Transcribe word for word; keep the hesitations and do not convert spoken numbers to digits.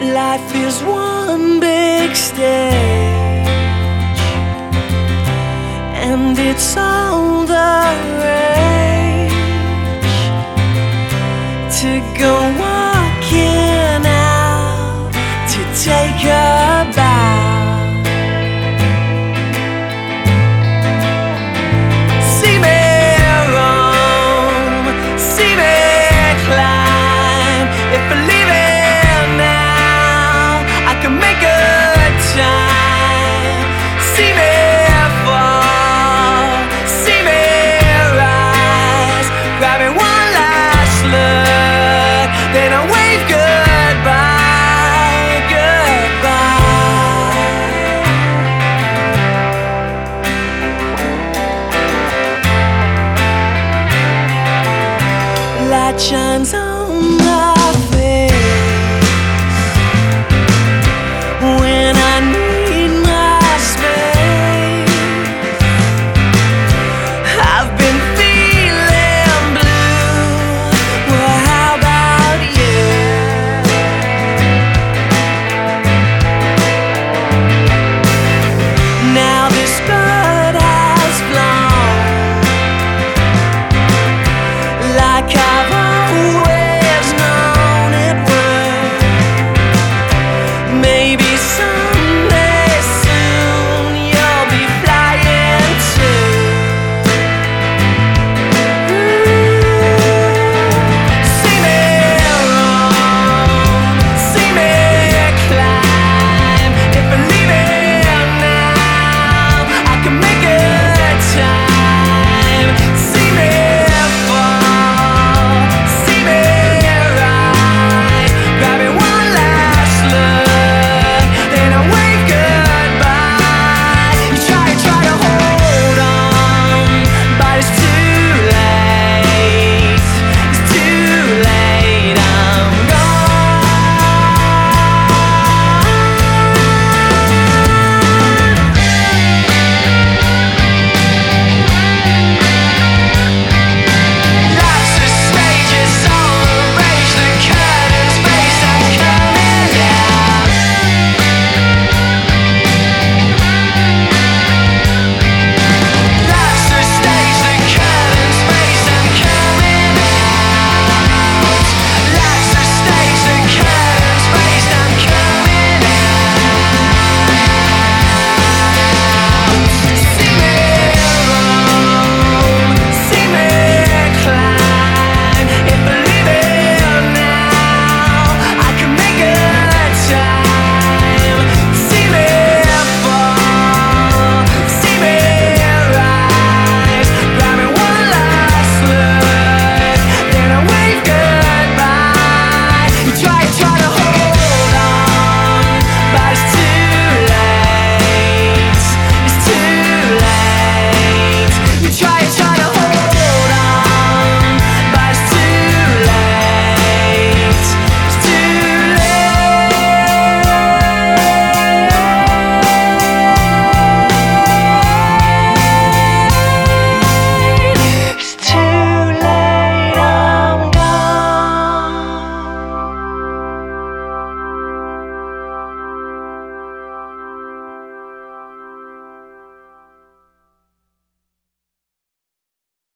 Life is one big stage, and it's all the rage to go walking out to take a bow. See me roam, see me climb. If I leave it now, I can make good time. See me fall, see me rise, grabbing one last look, then I wave goodbye, goodbye. Light shines on the